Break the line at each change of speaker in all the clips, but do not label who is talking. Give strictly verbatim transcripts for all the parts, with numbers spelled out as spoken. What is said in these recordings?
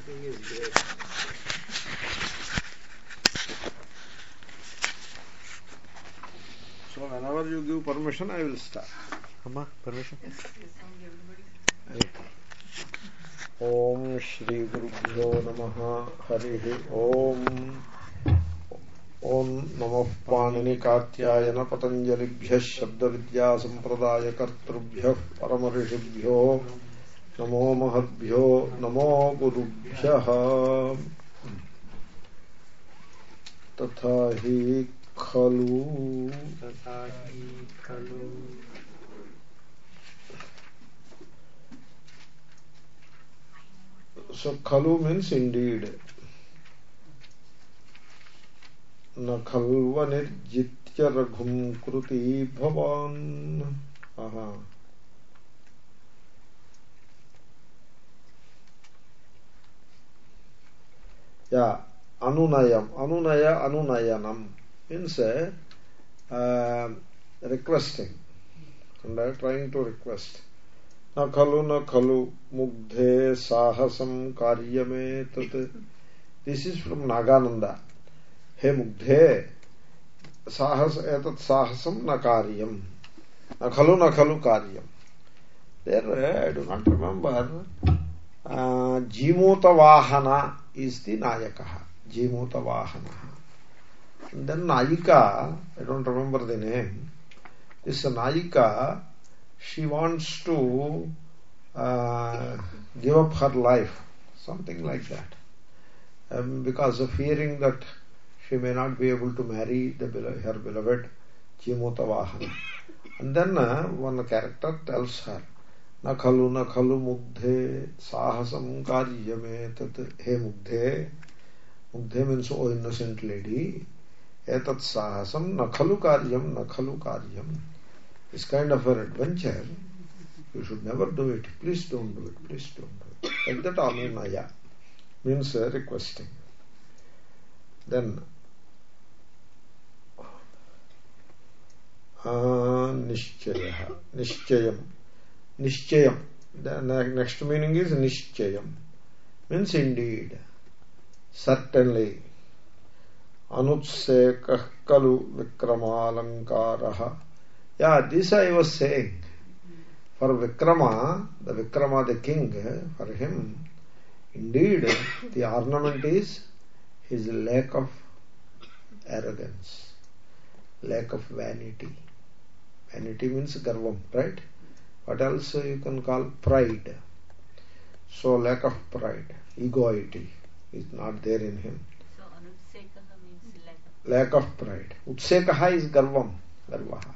Everything is great. So whenever you give permission, I will start. Amma, permission? Yes, yes, everybody. Om Shri Gurubhyo Namaha Harihi Om Om Namo Panini Katyayana Patanjalibhya Shabda Vidya Sampradaya Kartrubhya Paramarishibhyo Namo Mahadbhyo Namo Gurubhyaha Tatha hi khalu Tatha hi khalu So khalu means indeed. Na khalva nirjitya raghum kruti bhavan. Aha. Yeah, anunayam. Anunaya anunayanam means uh, uh, requesting. And I am trying to request. Na khalu na khalu mugdhe sahasam karyame tat. This is from Nagananda. He mugdhe sahas etat sahasam na karyam. Na khalu na khalu karyam. There I do not remember. Uh, Jimota Vahana is the Nayakaha. Jimota Vahana. And then Nayika, I don't remember the name. This Nayika, she wants to uh, give up her life, something like that, um, because of fearing that she may not be able to marry the her beloved Jimota Vahana. And then uh, one character tells her, Na khalu na khalu mugdhe sahasam karyame tat. He mugdhe, mugdhe means oh innocent lady, etat sahasam na khalu karyam na khalu karyam. This kind of an adventure, you should never do it. Please don't do it. Please don't do it. Like that anunaya means uh, requesting. Then uh, nishchayaha, nishchayam, nishchayam. The next meaning is nishchayam, means indeed, certainly. Anutsekah kalu vikramaalankaraha. Yeah, this I was saying. For Vikrama, the Vikrama, the king, for him, indeed, the ornament is his lack of arrogance, lack of vanity. Vanity means garvam, right? What else you can call pride? So lack of pride, egoity is not there in him.
So anutsekaha means lack of
lack of pride. Utsekaha is garvam, garvaha.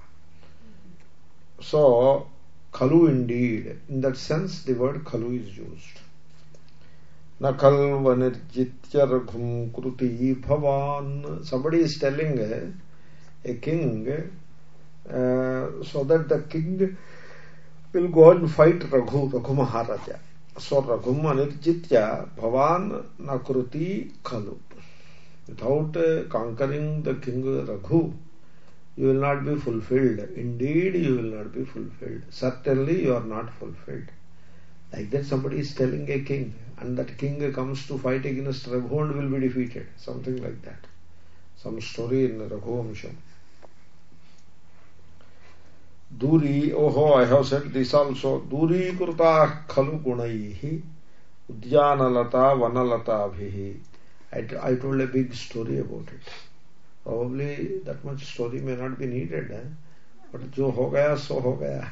So, khalu indeed, in that sense the word khalu is used. Na khalva nirjitya raghum kruti bhavan. Somebody is telling a, a king, uh, so that the king will go and fight Raghu, Raghu Maharaja. So, raghum nirjitya bhavan na kruti khalu. Without uh, conquering the king Raghu, you will not be fulfilled. Indeed, you will not be fulfilled. Certainly, you are not fulfilled. Like that, somebody is telling a king, and that king comes to fight against Raghu and will be defeated. Something like that. Some story in Raghuvamsham. Duri, oh, I have said this also. Duri kurta khalu gunaihi udyanalata vanalata bhihi. I told a big story about it. Probably that much story may not be needed, eh? But jo ho gaya so ho gaya.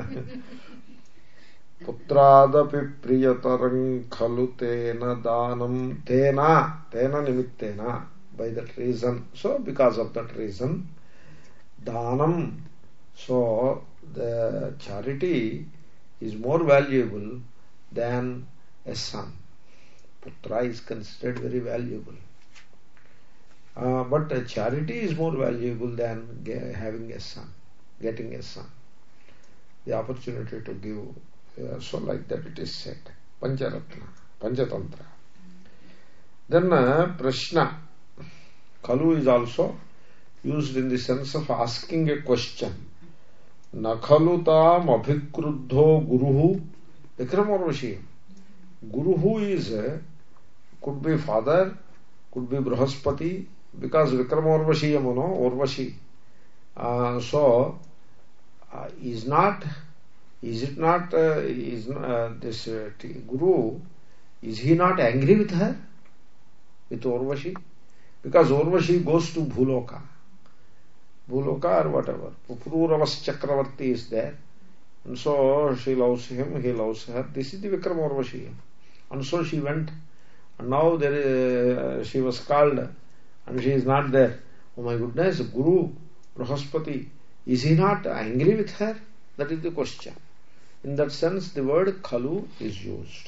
Putradapi priyatarang khalu tena danam tena tena nimittena, by that reason. So because of that reason, danam, so the charity is more valuable than a son. Putra is considered very valuable. Uh, but uh, charity is more valuable than ge- having a son, getting a son. The opportunity to give, uh, so like that it is said. Pancharatna, Panchatantra. Then uh, Prashna, Khalu is also used in the sense of asking a question. Nakhalutam abhikruddho guruhu Vikramorvashiyam. Guruhu is uh, could be father, could be Brahaspati, because Vikrama Urvashi, you know, Urvashi. Uh, so, uh, is not, is it not, uh, is uh, this uh, Guru, is he not angry with her, with Urvashi? Because Urvashi goes to Bhuloka. Bhuloka or whatever. Pururavas Chakravarti is there. And so she loves him, he loves her. This is the Vikrama Urvashi. And so she went. And now there, uh, she was called and she is not there. Oh my goodness, Guru, Brahaspati, is he not angry with her? That is the question. In that sense, the word khalu is used.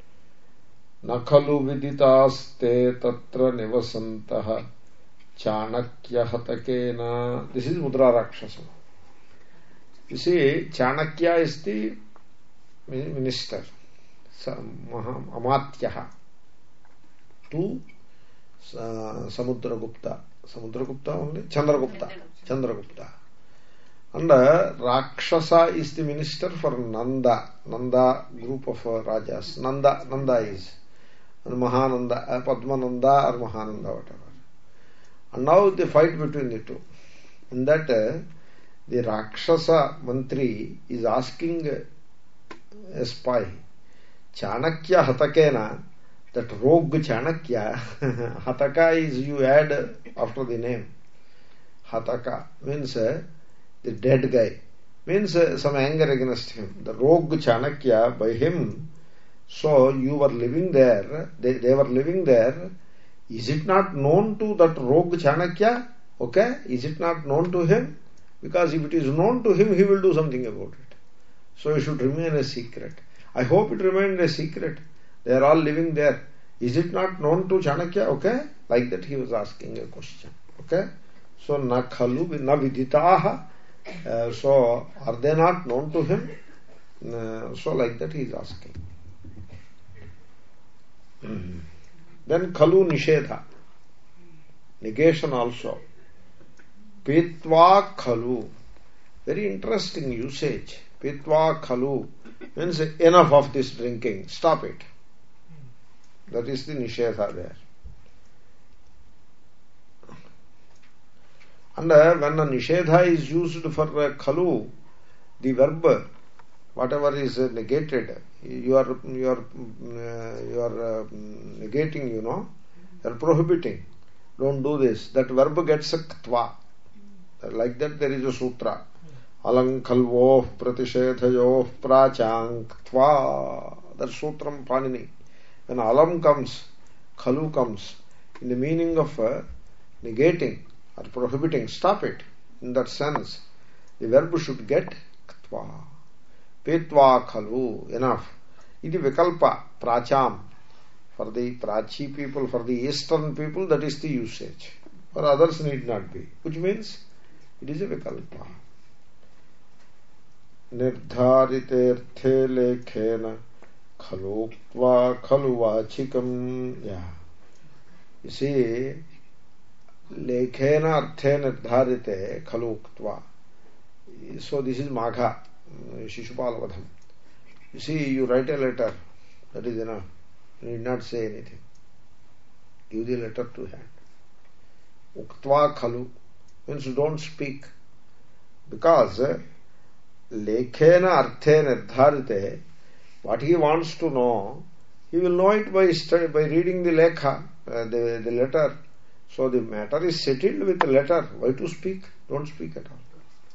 Na khalu viditaste tatra nivasantaha chanakya hatakena. This is Mudra Rakshasa. You see, Chanakya is the minister, Amatyaha, to Samudragupta. Samudragupta only? Chandragupta. Chandragupta. And uh, Rakshasa is the minister for Nanda. Nanda group of uh, Rajas. Nanda, Nanda is. And Mahananda, uh, Padmananda or Mahananda, whatever. And now the fight between the two. In that, uh, the Rakshasa Mantri is asking a spy, Chanakya Hatakena, that rogue Chanakya, Hataka is you add after the name. Hataka means uh, the dead guy, means uh, some anger against him. The rogue Chanakya, by him, so you were living there, they, they were living there. Is it not known to that rogue Chanakya? Okay, is it not known to him? Because if it is known to him, he will do something about it. So it should remain a secret. I hope it remained a secret. They are all living there. Is it not known to Chanakya? Okay? Like that he was asking a question. Okay? So, na khalu na viditaha. Uh, so, are they not known to him? Uh, so, like that he is asking. Mm-hmm. Then khalu nishedha. Negation also. Pitva khalu. Very interesting usage. Pitva khalu means enough of this drinking. Stop it. That is the nishedha there. And uh, when a nishedha is used for uh, khalu, the verb, whatever is uh, negated, you are you are uh, you are uh, negating, you know, you are prohibiting. Don't do this. That verb gets a ktva. Like that there is a sutra. Alang khalvoh pratishedhayoh prachang ktva. That sutram Panini. When alam comes, khalu comes, in the meaning of uh, negating or prohibiting, stop it. In that sense, the verb should get ktva. Petva khalu, enough. Iti vikalpa, pracham. For the prachi people, for the eastern people, that is the usage. For others need not be. Which means, it is a vikalpa. Nirdhariterte lekhena khaluktva khaluvachikam. Yeah. You see, lekhena arthe nirdharite khaluktva. So this is Magha, Shishupala Vadham. You see, you write a letter, that is enough. You need not say anything. Give the letter to hand. Uktva khalu means don't speak. Because lekhena arthe nirdharite, what he wants to know, he will know it by study, by reading the lekha, uh, the, the letter. So the matter is settled with the letter. Why to speak? Don't speak at all.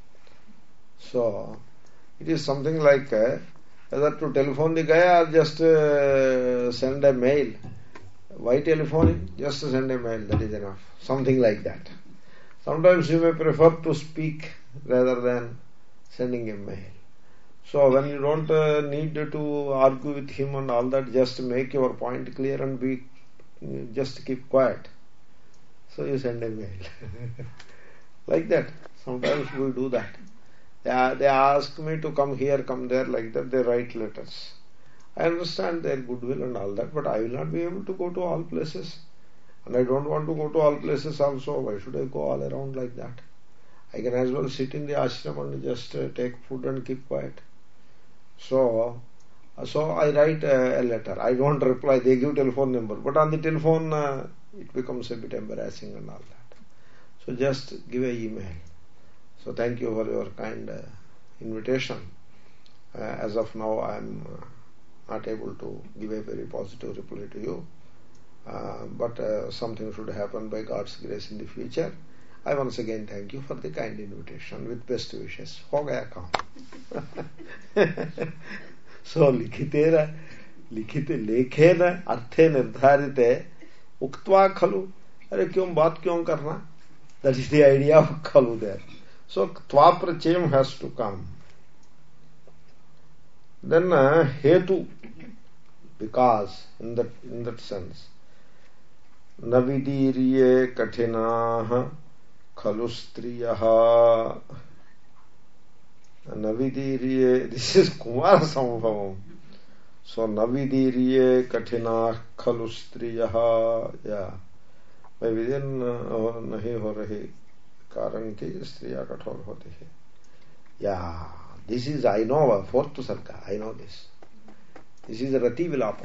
So it is something like uh, whether to telephone the guy or just uh, send a mail. Why telephoning? Just send a mail, that is enough. Something like that. Sometimes you may prefer to speak rather than sending a mail. So when you don't uh, need to argue with him and all that, just make your point clear and be just keep quiet. So you send a mail. Like that. Sometimes we do that. They, they ask me to come here, come there, like that. They write letters. I understand their goodwill and all that, but I will not be able to go to all places. And I don't want to go to all places also. Why should I go all around like that? I can as well sit in the ashram and just uh, take food and keep quiet. So, So I write a, a letter. I don't reply. They give telephone number. But on the telephone, uh, it becomes a bit embarrassing and all that. So just give a email. So thank you for your kind uh, invitation. Uh, as of now, I am uh, not able to give a very positive reply to you. Uh, but uh, something should happen by God's grace in the future. I once again thank you for the kind invitation with best wishes. हो गया काम. So लिखितेन लिखिते लेखेन अर्थे निर्धारिते उक्त्वा खलु. अरे क्यों बात क्यों करना? That is the idea of khalu there. So tva prachayam has to come. Then uh, hetu, because in that in that sense. Navidirye kathinaha khalu striyaha. Navidirye, this is Kumara Sambhavam. So Navidirye kathinaha khalu striyaha. Yeah. Within नहीं हो रही कारण की स्त्रियां कठोर होती है. Yeah this is I know fourth sarga. I know this this is Rati Vilapam.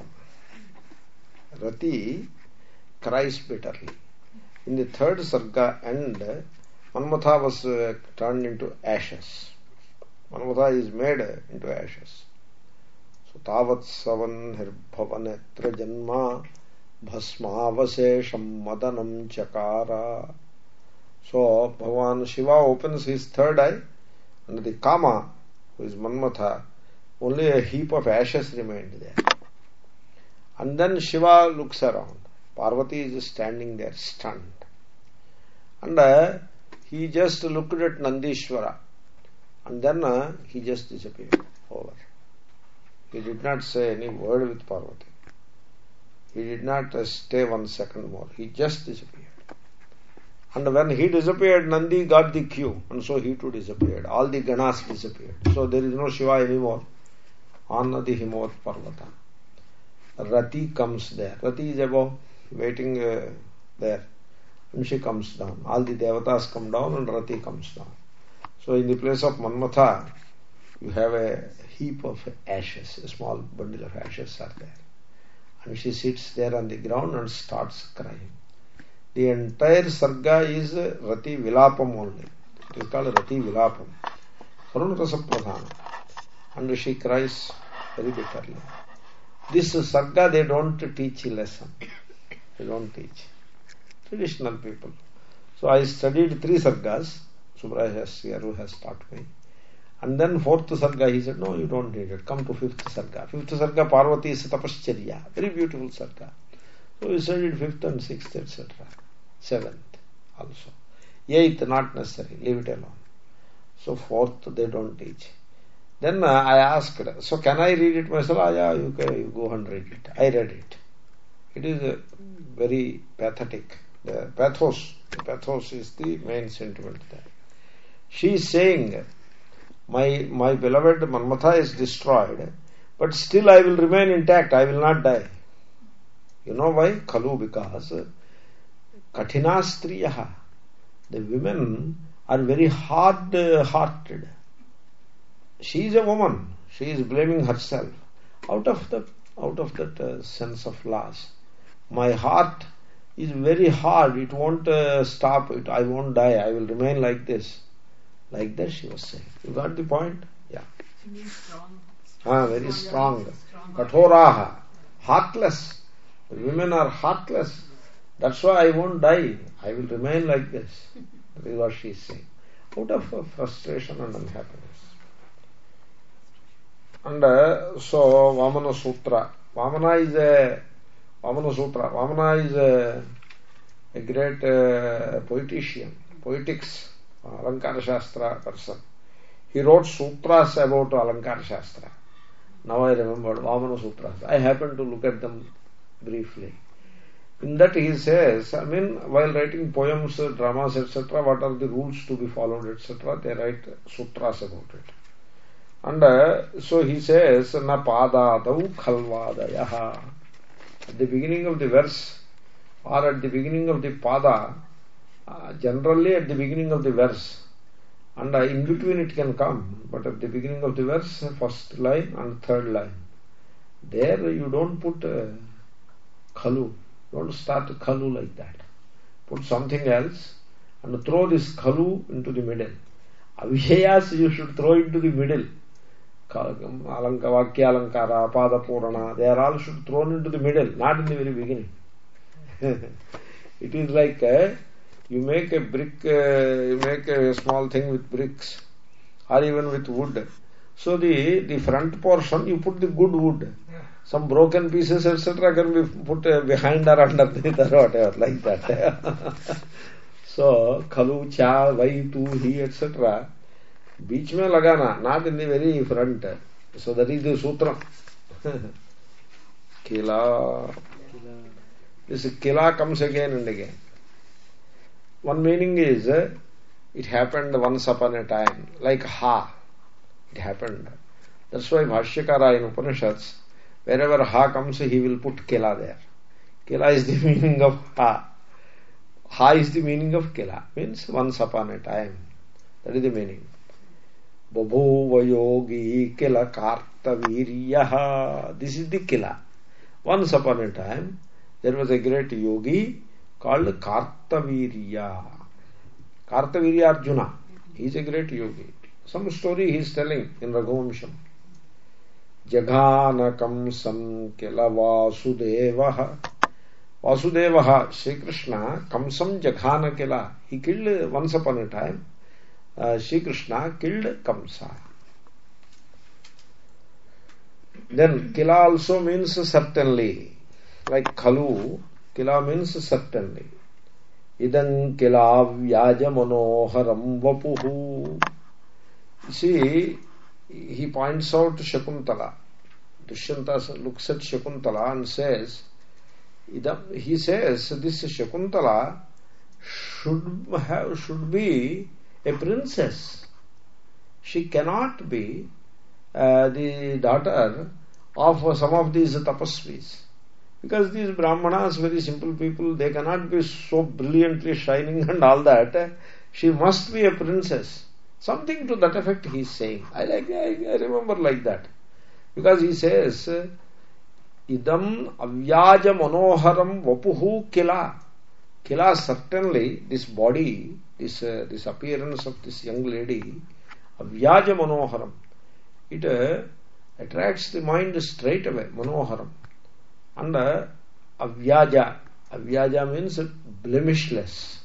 Rati cries bitterly. In the third sarga end, Manmatha was uh, turned into ashes. Manmatha is made into ashes. So tavat savan hirbhavanatra janma bhasmavasesham madanam chakara. So Bhagavan Shiva opens his third eye, and the Kama, who is Manmatha, only a heap of ashes remained there. And then Shiva looks around. Parvati is standing there stunned. And uh, he just looked at Nandishwara. And then uh, he just disappeared. Over. He did not say any word with Parvati. He did not uh, stay one second more. He just disappeared. And when he disappeared, Nandi got the cue. And so he too disappeared. All the Ganas disappeared. So there is no Shiva anymore on the Himat Parvata. Rati comes there. Rati is above, waiting uh, there. And she comes down. All the Devatas come down and Rati comes down. So in the place of Manmatha, you have a heap of ashes. A small bundle of ashes are there. And she sits there on the ground and starts crying. The entire sarga is Rati Vilapam only. It is called Rati Vilapam. Karunarasa Pradhana. And she cries very bitterly. This sarga they don't teach a lesson. They don't teach. Traditional people. So I studied three sargas. Subraya Shastri has taught me. And then fourth sarga he said, no, you don't need it. Come to fifth sarga. Fifth sarga Parvati is Tapascharya. Very beautiful sarga. So we studied fifth and sixth, et cetera. Seventh also. Eighth not necessary. Leave it alone. So fourth they don't teach. Then uh, I asked, so can I read it myself? Ah, yeah, you, can, you go and read it. I read it. It is uh, very pathetic. The pathos. The pathos is the main sentiment there. She is saying, my, my beloved Manmatha is destroyed, but still I will remain intact. I will not die. You know why? Khalu, because Kathina Striyaha, the women are very hard hearted. She is a woman. She is blaming herself out of the out of that uh, sense of loss. My heart is very hard. It won't uh, stop. It. I won't die. I will remain like this. Like that she was saying. You got the point? Yeah.
She means strong.
Ah, very strong. Kathoraha. Heartless. The women are heartless. That's why I won't die. I will remain like this. That is what she is saying. Out of uh, frustration and unhappiness. And uh, so Vamana Sutra. Vamana is a Vamana Sutra. Vamana is a, a great uh, poetician, poetics, Alankara Shastra person. He wrote sutras about Alankara Shastra. Now I remembered Vamana Sutras. I happened to look at them briefly. In that he says, I mean, while writing poems, dramas, et cetera, what are the rules to be followed, et cetera, they write sutras about it. And uh, so he says, na padadau khalvadayaha. At the beginning of the verse, or at the beginning of the pada, uh, generally at the beginning of the verse, and uh, in between it can come, but at the beginning of the verse, first line and third line, There you don't put uh, khalu. Don't start khalu like that. Put something else and throw this khalu into the middle. Avyayas you should throw into the middle. Alanka, Vakya Alankara, Pada Purana, they are all should thrown into the middle, not in the very beginning. It is like uh, you make a brick, uh, you make a small thing with bricks or even with wood. So the, the front portion you put the good wood. Some broken pieces et cetera can be put uh, behind or underneath or whatever, like that. So khalu, cha, vai, tu, hi, et cetera. Beach mein lagana, not in the very front. So that is the sutra. Kila. This kila comes again and again. One meaning is, uh, it happened once upon a time, like ha. It happened. That's why Bhashyakara in Upanishads, wherever ha comes, he will put kila there. Kila is the meaning of ha. Ha is the meaning of kila. Means once upon a time. That is the meaning. Babhuva yogi kila kartaviryaha. This is the kila. Once upon a time, there was a great yogi called Kartavirya. Kartavirya Arjuna. He is a great yogi. Some story he is telling in Raghuvamsham. Jaghanakam sam kila Vasudevaha. Vasudevaha, Sri Krishna, Kamsam Jaghana kila. He killed once upon a time. Uh, Sri Krishna killed Kamsa. Then kila also means certainly. Like khalu, kila means certainly. Idam kila vyaja manoharam vapuhu. See, he points out Shakuntala. Dushyanta looks at Shakuntala and says, idam, he says, this Shakuntala should have, should be a princess. She cannot be uh, the daughter of some of these tapasvis. Because these brahmanas, very simple people, they cannot be so brilliantly shining and all that. She must be a princess. Something to that effect he is saying. I like, I, I remember like that. Because he says, idam avyaja manoharam vapuhu kila. Kila, certainly, this body, this uh, this appearance of this young lady, avyaja manoharam, it uh, attracts the mind straight away, manoharam. And uh, avyaja, avyaja means blemishless.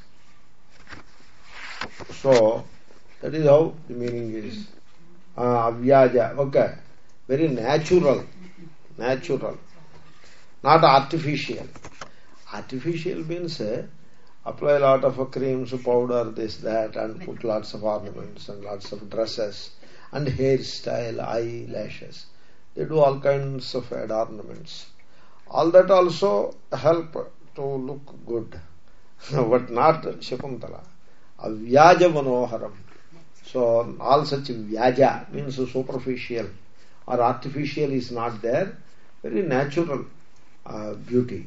So, that is how the meaning is. Uh, avyaja, okay. Very natural, natural, not artificial. Artificial means uh, apply a lot of uh, creams, powder, this, that, and put lots of ornaments and lots of dresses and hairstyle, eyelashes. They do all kinds of adornments. All that also help to look good, but not Shakuntala. Avyaja manoharam. So all such vyaja means superficial or artificial is not there. Very natural uh, beauty.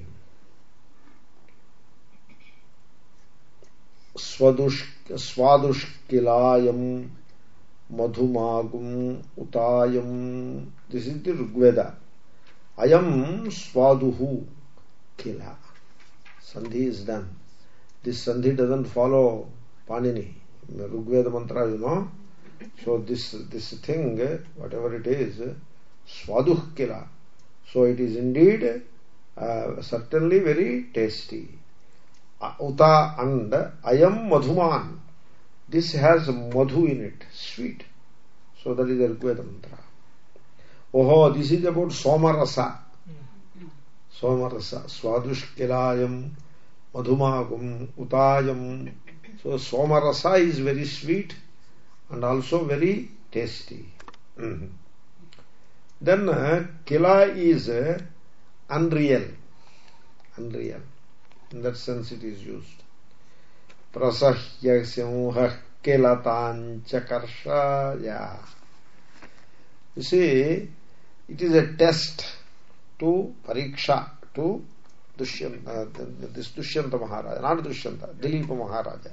Swadushkilayam madhumagum utayam. This is the Rigveda. Ayam swaduhu kila. Sandhi is done. This sandhi doesn't follow Panini. Rigveda mantra, you know. So this this thing, whatever it is, swaduh kila. So it is indeed uh, certainly very tasty. Uta and ayam madhuman. This has madhu in it, sweet. So that is the Rigveda mantra. Oh, this is about Somarasa. Somarasa. Swadushkilayam madhumagum utayam. So Somarasa is very sweet and also very tasty. Mm-hmm. Then uh, kila is uh, unreal. Unreal. In that sense it is used. Prasahya simha kilataanchakarshaya. You see, it is a test to Pariksha, to Dushyanta, uh, this Dushyanta Maharaja, not Dushyanta, Dilipa Maharaja.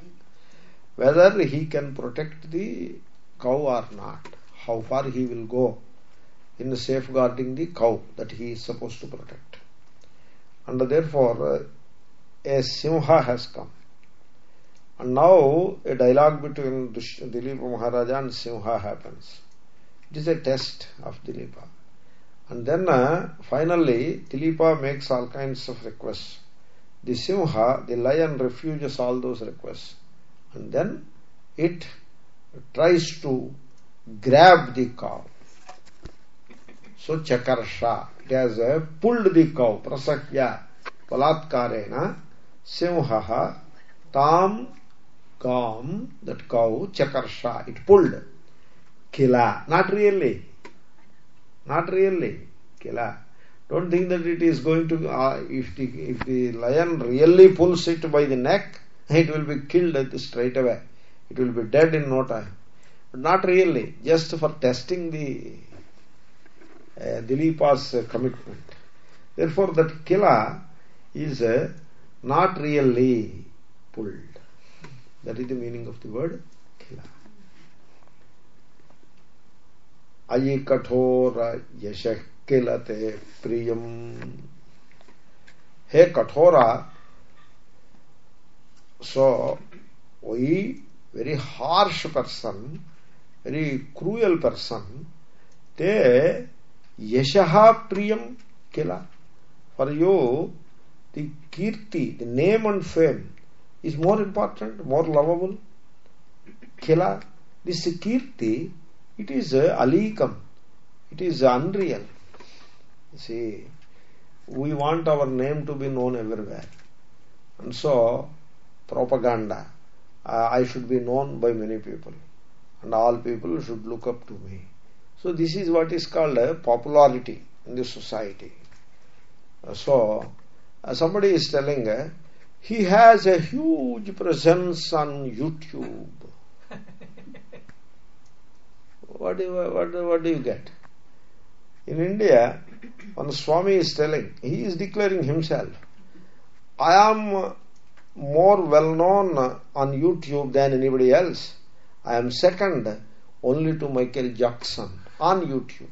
Whether he can protect the cow or not, how far he will go. in safeguarding the cow that he is supposed to protect. And therefore, uh, a Simha has come. And now a dialogue between Dilipa Maharaja and Simha happens. It is a test of Dilipa. And then uh, finally Dilipa makes all kinds of requests. The Simha, the lion, refuses all those requests. And then it tries to grab the cow. So Chakarsha, it has uh, pulled the cow. Prasakya Palatkarena Simhaha Tam Kam, that cow, Chakarsha, it pulled. Kila, not really. Not really. Kila. Don't think that it is going to, uh, if, the, if the lion really pulls it by the neck, it will be killed straight away. It will be dead in no time. But not really, just for testing the uh, Dilipa's uh, commitment. Therefore, that Kila is uh, not really pulled. That is the meaning of the word Kila. Ayi kathora yashah kilate priyam. Hey Kathora, so we very harsh person, very cruel person, te yashaha priyam kila. For you, the kirti, the name and fame is more important, more lovable. Kila, this kirti, it is uh, alikam, it is unreal. See, we want our name to be known everywhere. And so, propaganda, uh, I should be known by many people. And all people should look up to me. So this is what is called uh, popularity in the society. Uh, so, uh, somebody is telling, uh, he has a huge presence on YouTube. What do you, what, what do you get? In India, one Swami is telling, he is declaring himself, I am more well known on YouTube than anybody else. I am second only to Michael Jackson on YouTube.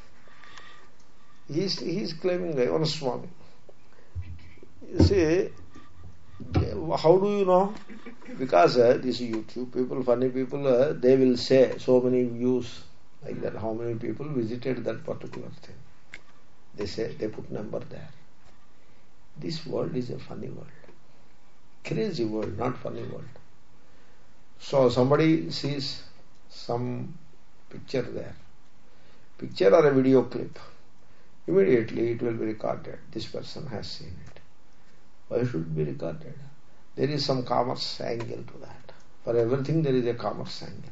He is, he is claiming that, one Swami. You see, how do you know? Because uh, these YouTube people, funny people, uh, they will say so many views like that, how many people visited that particular thing. They say, they put number there. This world is a funny world. Crazy world, not funny world. So somebody sees some picture there, picture or a video clip, immediately it will be recorded. This person has seen it. Why should it be recorded? There is some commerce angle to that. For everything there is a commerce angle.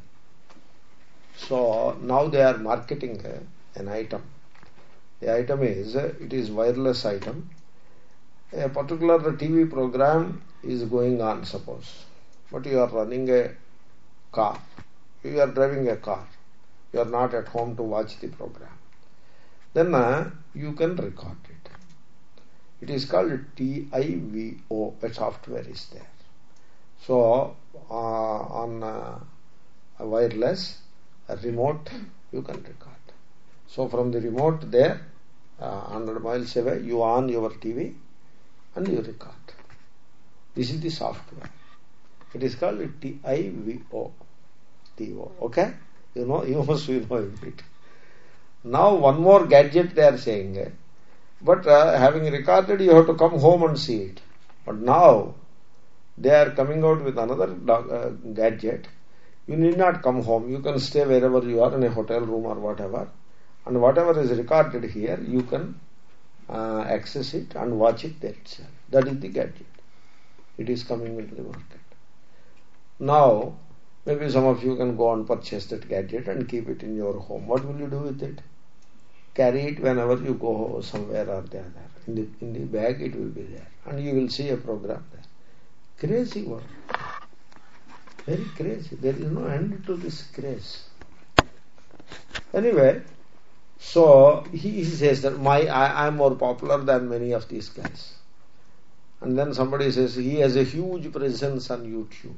So now they are marketing uh, an item. The item is, uh, it is wireless item. A particular T V program is going on, suppose. But you are running a car. You are driving a car. You are not at home to watch the program. Then uh, you can record it. It is called T I V O. A software is there. So uh, on uh, a wireless, a remote, you can record. So from the remote there, uh, one hundred miles away, you on your T V and you record. This is the software. It is called T I V O. T O. Okay? You know, you must be knowing it. Now one more gadget they are saying. But uh, having recorded, you have to come home and see it. But now they are coming out with another dog, uh, gadget. You need not come home. You can stay wherever you are, in a hotel room or whatever. And whatever is recorded here, you can uh, access it and watch it there itself. That is the gadget. It is coming into the market. Now, maybe some of you can go and purchase that gadget and keep it in your home. What will you do with it? Carry it whenever you go somewhere or the other. In the, in the bag it will be there. And you will see a program there. Crazy world. Very crazy. There is no end to this craze. Anyway, so he, he says that my I am more popular than many of these guys. And then somebody says he has a huge presence on YouTube.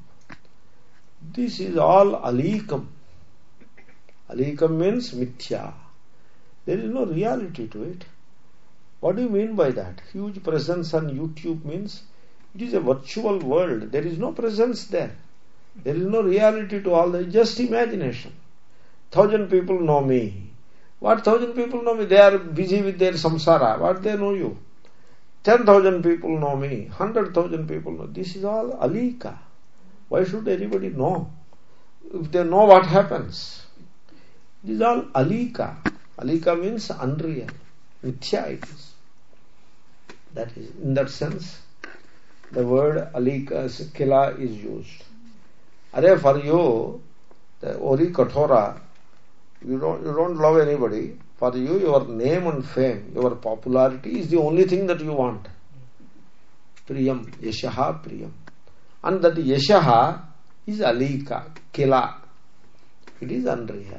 This is all alikam. Alikam means mithya. There is no reality to it. What do you mean by that? Huge presence on YouTube means it is a virtual world. There is no presence there. There is no reality to all that. Just imagination. Thousand people know me. What thousand people know me? They are busy with their samsara. What they know you? Ten thousand people know me. Hundred thousand people know. This is all alika. Why should anybody know? If they know what happens. This is all alika. Alika means unreal. Mithya it is. That is, in that sense, the word alika, kila is used. Are for you, the ori kathora, you don't, you don't love anybody. For you, your name and fame, your popularity is the only thing that you want. Priyam, yashaha priyam. And that yashaha is alika, kila. It is unreal.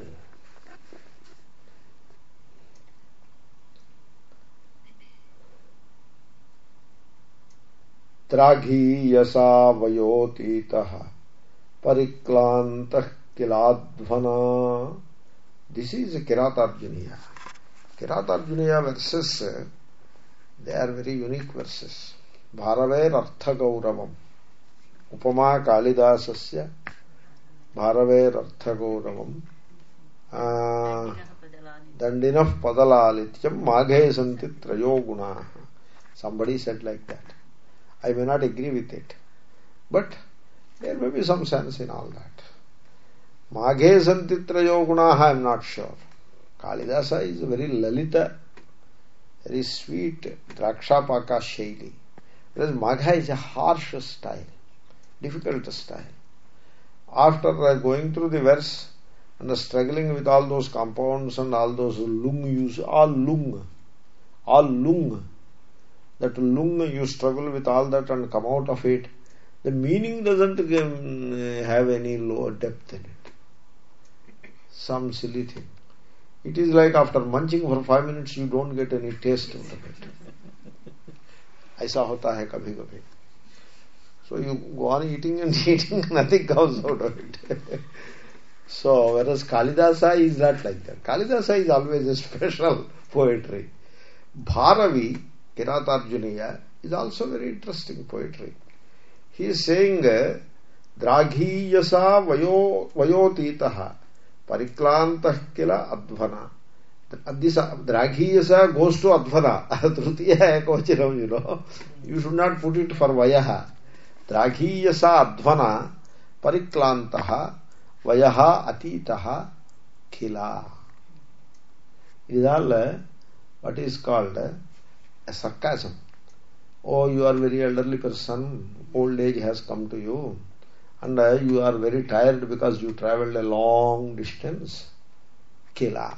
Traghi vayotitaha pariklantah kiladvana. This is Kiratarjuniya. Kiratarjuniya verses, they are very unique verses. Bharaver Artha Gauravam. Upama Kalidasasya Bharaver Artha Gauravam. Dandinah Padalalityam Maghe Santi Trayo Gunaha. Somebody said like that. I may not agree with it, but there may be some sense in all that. Maghe santi trayo gunaha, I am not sure. Kalidasa is very lalita, very sweet, drakshapaka shaili. Whereas Magha is a harsh style, difficult style. After going through the verse and struggling with all those compounds and all those lung use, all lung, all lung, that lung, you struggle with all that and come out of it, the meaning doesn't have any lower depth in it. Some silly thing. It is like after munching for five minutes, you don't get any taste out of it. Aisa hota hai kabhi kabhi. So you go on eating and eating, nothing comes out of it. So whereas Kalidasa is not like that. Kalidasa is always a special poetry. Bharavi, Kiratarjuniya, is also very interesting poetry. He is saying, Draghi yasa vayo vayotitaha pariklantah kila advana. This Draghi yasa goes to advana. Trutiya ekvachanam, you know. You should not put it for vayaha. Draghi yasa advana pariklantaha vayaha atitaha kila. It is all what is called a sarcasm. Oh, you are very elderly person, old age has come to you, and uh, you are very tired because you travelled a long distance. Kila.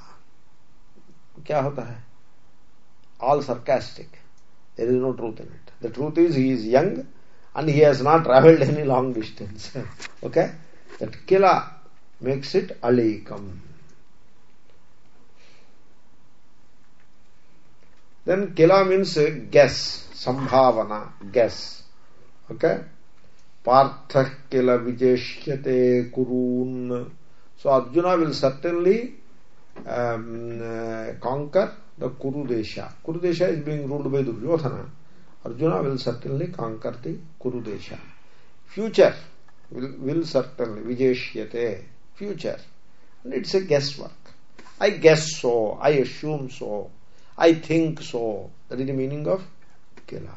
Kya hota hai? All sarcastic. There is no truth in it. The truth is he is young and he has not travelled any long distance. Okay? That kila makes it alikam. Then kila means guess, sambhavana, guess. Okay? Partha kila vijeshyate kurun. So Arjuna will certainly um, uh, conquer the Kurudesha. Kurudesha is being ruled by Duryodhana. Arjuna will certainly conquer the Kurudesha. Future will, will certainly, vijeshyate, future. And it's a guesswork. I guess so, I assume so, I think so. That is the meaning of kila.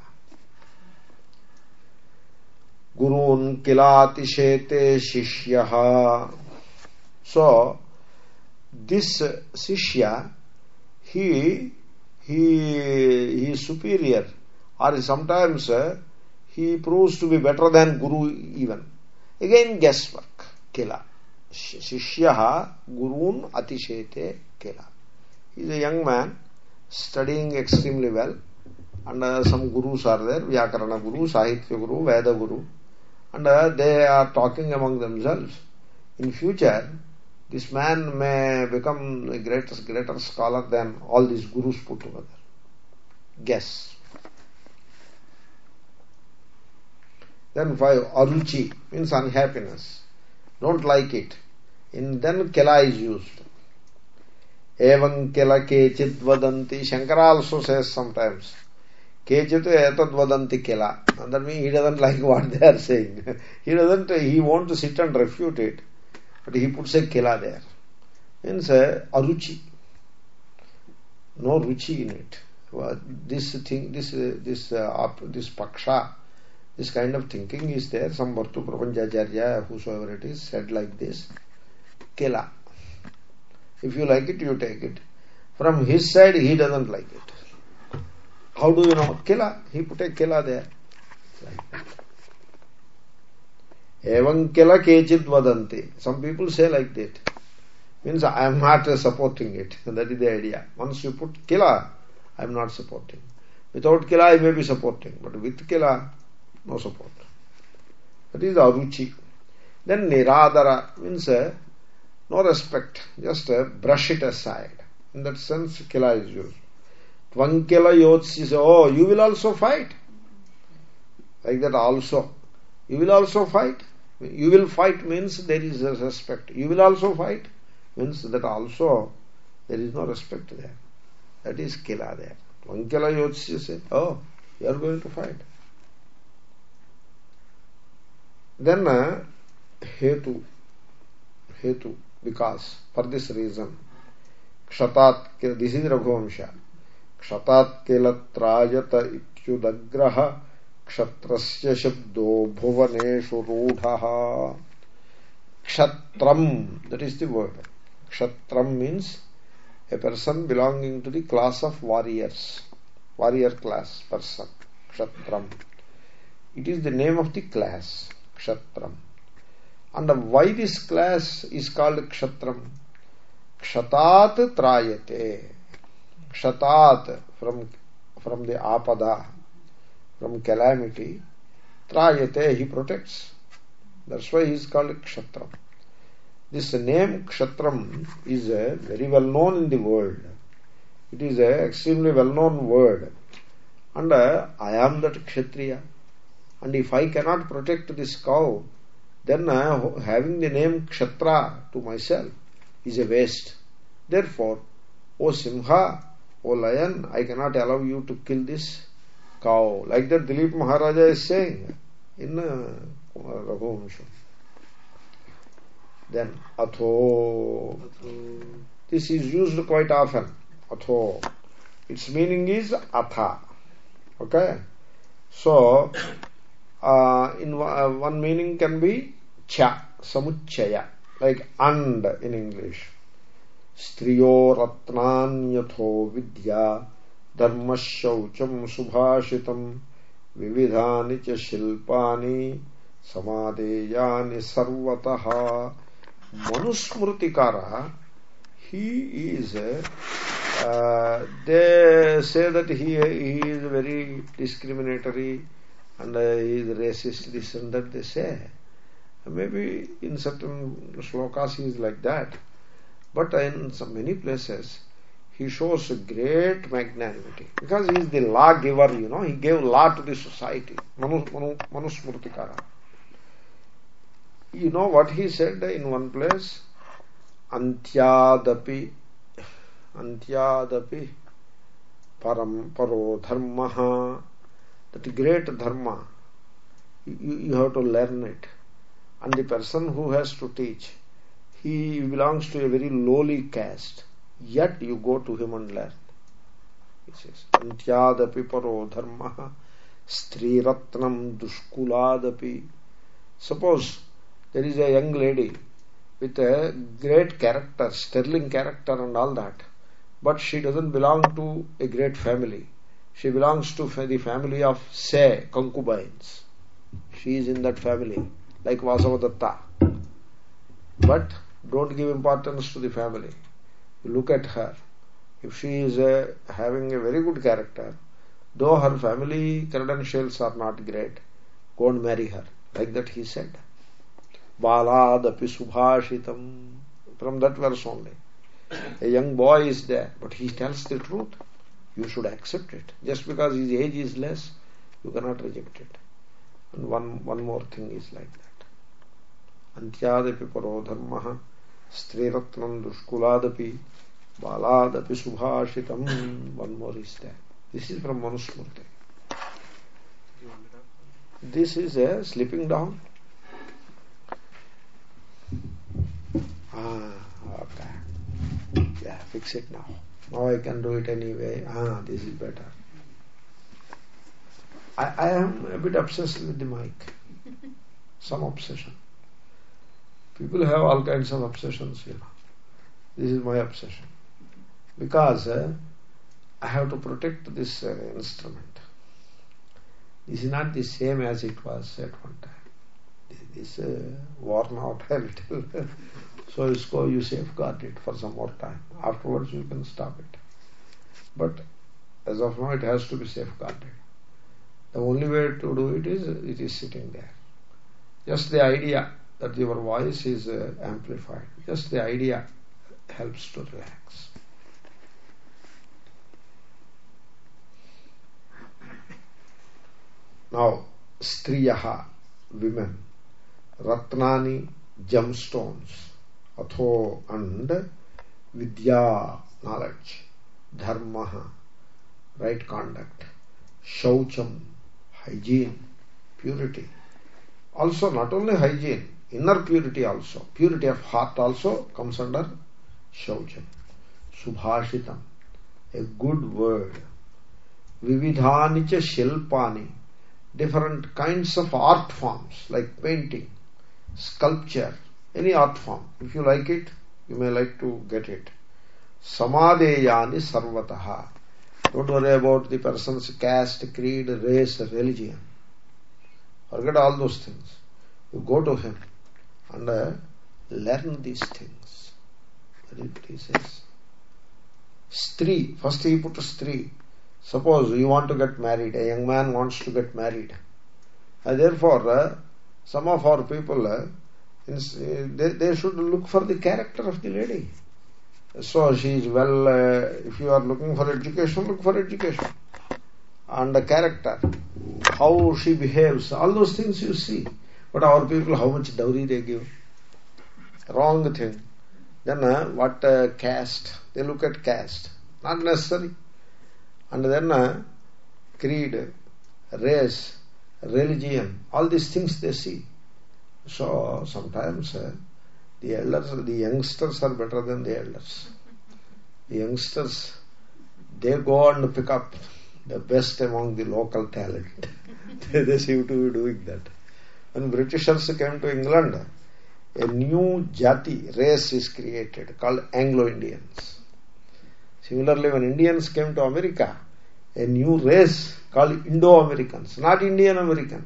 Gurun kilatishete shishyaha. So, this Sishya, he, he, he is superior, or sometimes uh, he proves to be better than Guru even. Again, guesswork, kila. Shishyaha Gurun atishete kila. He is a young man, studying extremely well, and uh, some gurus are there, Vyakarana Guru, Sahitya Guru, Veda Guru, and uh, they are talking among themselves. In future, this man may become a greater, greater scholar than all these gurus put together. Guess. Then five, aruchi means unhappiness. Don't like it. In then kela is used. Evam kila kechid vadanti. Shankara also says sometimes. Kechit etad vadanti kila. And that means he doesn't like what they are saying. He doesn't, he wants to sit and refute it. But he puts a kila there. Means uh, aruchi. No ruchi in it. This thing, this, uh, this, uh, this paksha, this kind of thinking is there. Some Bhartu Prapanchacharya, whosoever it is, said like this. Kila. If you like it, you take it. From his side, he doesn't like it. How do you know? Kila. He put a kila there. Evam kila kechid vadanti. Some people say like that. Means I am not uh, supporting it. That is the idea. Once you put kila, I am not supporting. Without kila, I may be supporting. But with kila, no support. That is aruchi. Then niradara means uh, no respect, just uh, brush it aside. In that sense, kila is used. Tvankila yotsi, oh, you will also fight. Like that also. You will also fight. You will fight means there is a respect. You will also fight means that also there is no respect there. That is kila there. Tvankila yotsi, say, oh, you are going to fight. Then uh, hetu. Hetu. Because, for this reason, kshatat, this is Raghuvamsha, kshatat kelatrayata ityudagraha kshatrasya shabdo bhuvaneshu rudhaha. Kshatram, that is the word. Kshatram means a person belonging to the class of warriors, warrior class person, kshatram. It is the name of the class, kshatram. And why this class is called kshatram? Kshatat trayate. Kshatat, from, from the apada, from calamity. Trayate, he protects. That's why he is called kshatram. This name kshatram is a very well known in the world. It is a extremely well known word. And uh, I am that kshatriya. And if I cannot protect this cow, then uh, having the name Kshatra to myself is a waste. Therefore, O Simha, O lion, I cannot allow you to kill this cow. Like that Dilip Maharaja is saying in uh, Raghuvamsha. Then Atho. This is used quite often. Atho. Its meaning is Atha. Okay? So, Uh, in uh, one meaning can be cha, samuchaya, like and in English. Striyo ratnan yatho vidya dharma shaucham subhashitam vividhani cha shilpani samadeyani sarvataha. Manusmrutikara, he is uh, they say that he, he is very discriminatory and uh, he is racist, this and that they say. Maybe in certain shlokas he is like that. But in some many places he shows a great magnanimity. Because he is the law giver, you know. He gave law to the society. Manu, Manu, Manusmrutikara. You know what he said in one place? Antyadapi Antyadapi Param Paro Dharmaha. That great dharma, you, you have to learn it. And the person who has to teach, he belongs to a very lowly caste. Yet you go to him and learn. He says, Antyadapi paro dharma striratnam dushkuladapi. Suppose there is a young lady with a great character, sterling character and all that, but she doesn't belong to a great family. She belongs to the family of, say, concubines. She is in that family, like Vasavadatta. But don't give importance to the family. You look at her. If she is uh, having a very good character, though her family credentials are not great, go and marry her. Like that he said. Baladapi subhashitam. From that verse only. A young boy is there, but he tells the truth. You should accept it. Just because his age is less, you cannot reject it. And one one more thing is like that. Antyadapi paro dharmaha striratnam dushkuladapi Baladapi subhashitam. One more is there. This is from Manusmriti. This is a slipping down. Ah, okay. Yeah, fix it now. Now I can do it anyway. Ah, this is better. I, I am a bit obsessed with the mic. Some obsession. People have all kinds of obsessions, you know. This is my obsession. Because uh, I have to protect this uh, instrument. This is not the same as it was at one time. This is uh, worn out a little. So isko you safeguard it for some more time. Afterwards you can stop it. But as of now it has to be safeguarded. The only way to do it is, it is sitting there. Just the idea that your voice is uh, amplified. Just the idea helps to relax. Now, striyaha, women, ratnani, gemstones, atho, and vidya, knowledge, dharma, right conduct, shaucham, hygiene, purity. Also, not only hygiene, inner purity also. Purity of heart also comes under shaucham. Subhashitam, a good word. Vividhani cha shilpani, different kinds of art forms like painting, sculpture, any art form. If you like it, you may like to get it. Samadeyani sarvataha. Don't worry about the person's caste, creed, race, religion. Forget all those things. You go to him and uh, learn these things. What he says. Stri. First he put a stri. Suppose you want to get married. A young man wants to get married. And therefore, uh, some of our people, uh, they, they should look for the character of the lady. So she is well, uh, if you are looking for education, look for education. And the character, how she behaves, all those things you see. But our people, how much dowry they give. Wrong thing. Then uh, what uh, caste? They look at caste. Not necessary. And then uh, creed, race, religion, all these things they see. So sometimes uh, the elders, the youngsters are better than the elders. The youngsters, they go and pick up the best among the local talent. they, they seem to be doing that. When Britishers came to England, a new jati, race is created called Anglo-Indians. Similarly, when Indians came to America, a new race called Indo-Americans, not Indian-American,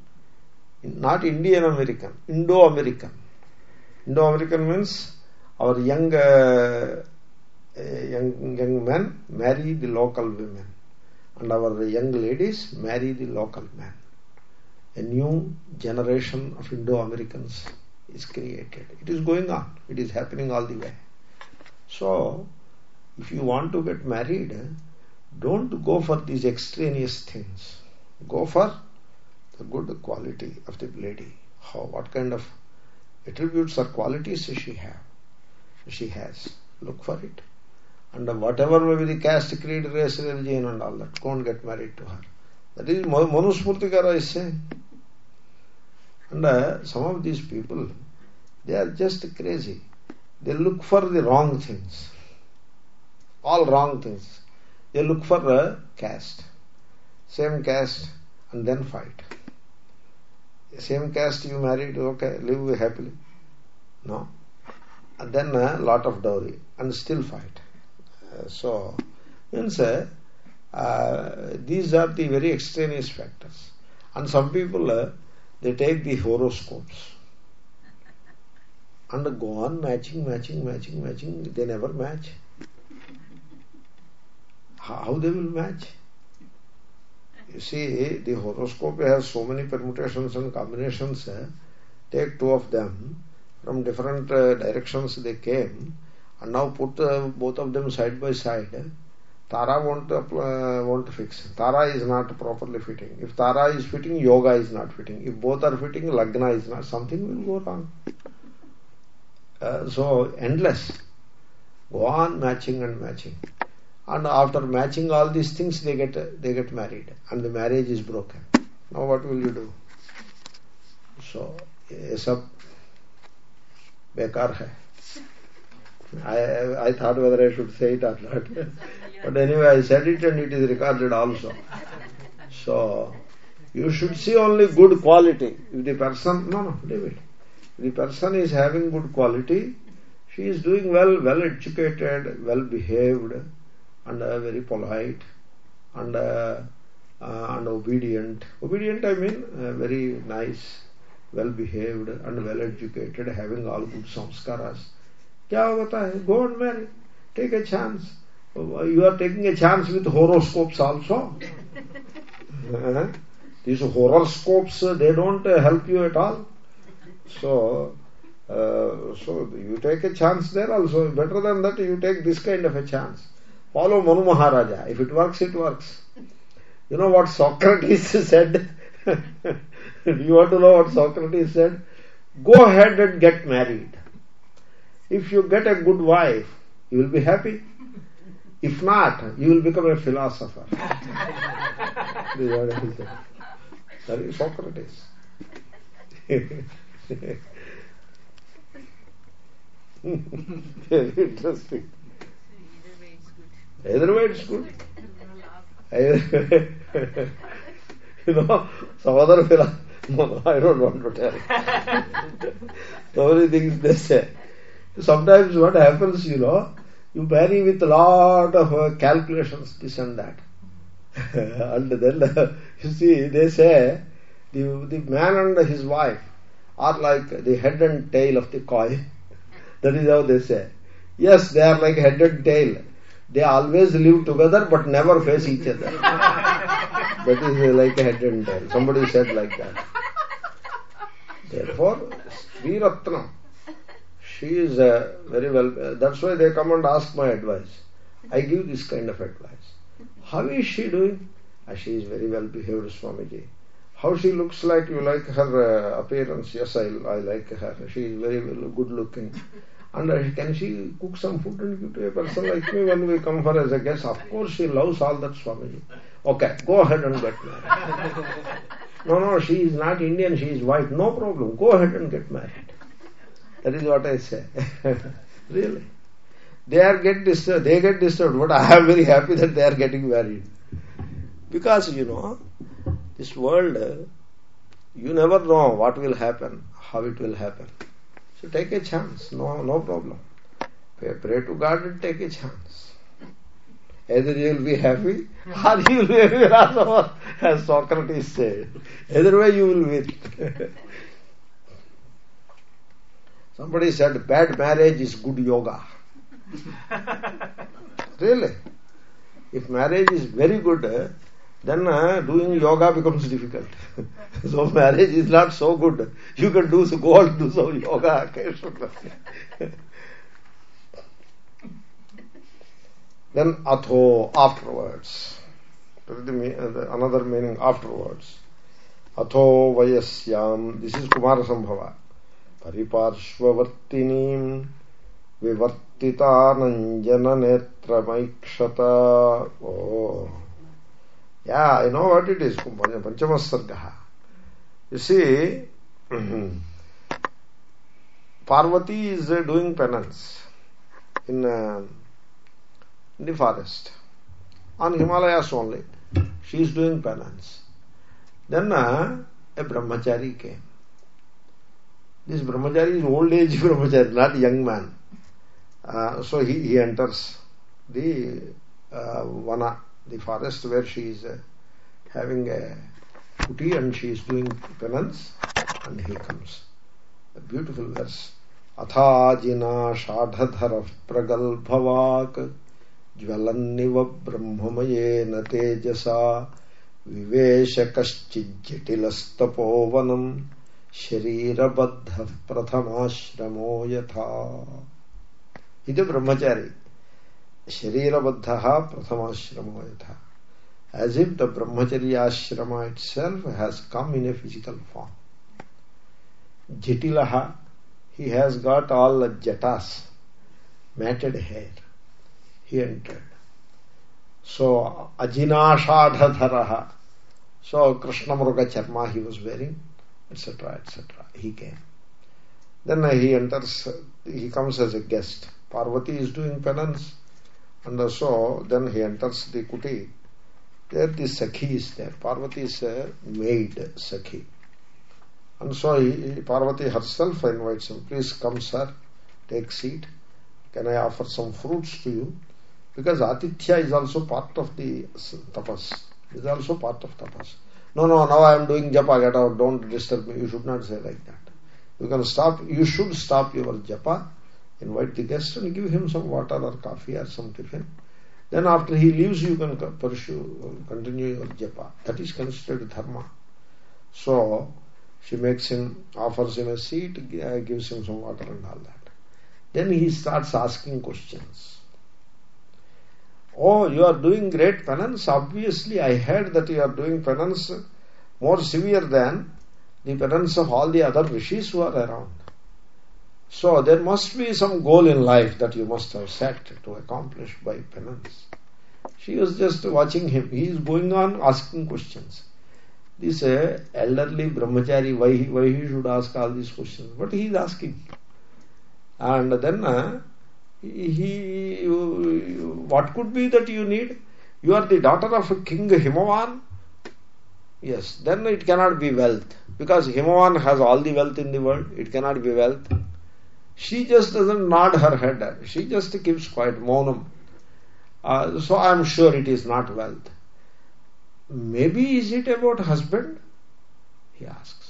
not Indian-American, Indo-American. Indo-American means our young, uh, young young men marry the local women, and our young ladies marry the local men. A new generation of Indo-Americans is created. It is going on. It is happening all the way. So, if you want to get married, don't go for these extraneous things. Go for the good quality of the lady. How, what kind of attributes or qualities she have, she has. Look for it. And whatever may be the caste, creed, race, religion and all that, go and get married to her. That is Manusmurtikara is saying. And uh, some of these people, they are just crazy. They look for the wrong things. All wrong things. They look for a caste. Same caste and then fight. Same caste you married, okay, live happily. No. And then a lot of dowry and still fight. Uh, so, means uh, uh, these are the very extraneous factors. And some people, uh, they take the horoscopes and go on matching, matching, matching, matching. They never match. How they will match? You see, the horoscope has so many permutations and combinations. Uh, take two of them, from different uh, directions they came, and now put uh, both of them side by side. Tara won't, uh, won't fix. Tara is not properly fitting. If Tara is fitting, Yoga is not fitting. If both are fitting, Lagna is not. Something will go wrong. Uh, so, endless. Go on matching and matching. And after matching all these things, they get they get married, and the marriage is broken. Now what will you do? So, ये सब बेकार है. I, I thought whether I should say it or not. But anyway, I said it and it is recorded also. So, you should see only good quality. If the person, no, no, leave it. If the person is having good quality, she is doing well, well educated, well behaved, and uh, very polite, and uh, uh, and obedient. Obedient, I mean, uh, very nice, well behaved, and well educated, having all good samskaras. क्या होता है? Go and marry. Take a chance. You are taking a chance with horoscopes also. uh, these horoscopes, they don't uh, help you at all. So, uh, so you take a chance there also. Better than that, you take this kind of a chance. Follow Manu Maharaja. If it works, it works. You know what Socrates said? Do you want to know what Socrates said? Go ahead and get married. If you get a good wife, you will be happy. If not, you will become a philosopher. This is what he said. That is Socrates. Very interesting. Either way it's good. Either way. You know, some other philosopher, no, no, I don't want to tell. So many things they say. Sometimes what happens, you know, you marry with a lot of uh, calculations, this and that. And then, uh, you see, they say, the, the man and his wife are like the head and tail of the coin. That is how they say. Yes, they are like head and tail. They always live together but never face each other. That is like a head and tail. Somebody said like that. Therefore, Sri Ratna, she is uh, very well, uh, that's why they come and ask my advice. I give this kind of advice. How is she doing? Uh, she is very well behaved, Swamiji. How she looks like? You like her uh, appearance? Yes, I, I like her. She is very well, good looking. And uh, can she cook some food and give to a person like me when we come for as a guest? Of course, she loves all that, Swamiji. Okay, go ahead and get married. No, no, she is not Indian, she is white. No problem. Go ahead and get married. That is what I say. Really. They are get disturbed, they get disturbed, but I am very happy that they are getting married. Because, you know, this world, uh, you never know what will happen, how it will happen. So take a chance, no no problem. Pray, pray to God and take a chance. Either you will be happy or you will be happy, as Socrates said. Either way you will win. Somebody said bad marriage is good yoga. Really? If marriage is very good, then uh, doing yoga becomes difficult. So marriage is not so good. You can do so, go and do some yoga occasionally. Then atho, afterwards. That is the, another meaning, afterwards. Atho vayasyam. This is Kumara Sambhava. Pariparshvavartinim vivartitananjana netramaikshatā. Oh. Yeah, I know what it is. Panchamasargaha. You see, Parvati is uh, doing penance in, uh, in the forest. On Himalayas only. She is doing penance. Then uh, a brahmachari came. This brahmachari is old age brahmachari, not young man. Uh, so he, he enters the uh, vana, the forest where she is uh, having a kuti and she is doing penance, and he comes. A beautiful verse. Athajina shadhadhara pragalbhavak jvalanniva brahmamayena tejasa vivesha kaschijjatilastapovanam sharirabadha prathamashramo yatha. Ida brahmachari. Sharirabadha prathamashramo yatha. As if the brahmacharya ashrama itself has come in a physical form. Jatilaha, he has got all the jatas. matted hair. He entered. So, Ajinashadhadharaha. So, Krishna Mruga Charma he was wearing, et cetera, et cetera. He came. Then he enters, he comes as a guest. Parvati is doing penance. And so, then he enters the kuti. There the Sakhi is there. Parvati is a maid Sakhi. And so, he, Parvati herself invites him. Please come, sir. Take seat. Can I offer some fruits to you? Because Atithya is also part of the tapas. It is also part of tapas. No, no, now I am doing japa, get out, don't disturb me. You should not say like that. You can stop, you should stop your japa, invite the guest and give him some water or coffee or some tiffin. Then after he leaves, you can pursue, continue your japa. That is considered dharma. So, she makes him, offers him a seat, gives him some water and all that. Then he starts asking questions. Oh, you are doing great penance. Obviously, I heard that you are doing penance more severe than the penance of all the other rishis who are around. So, there must be some goal in life that you must have set to accomplish by penance. She was just watching him. He is going on asking questions. This uh, elderly brahmachari, why he, why he should ask all these questions? But he is asking. And then... Uh, He, you, what could be that you need? You are the daughter of King Himavan. Yes, then it cannot be wealth. Because Himavan has all the wealth in the world. It cannot be wealth. She just doesn't nod her head. She just keeps quiet, maunam. Uh, so I am sure it is not wealth. Maybe is it about husband? He asks.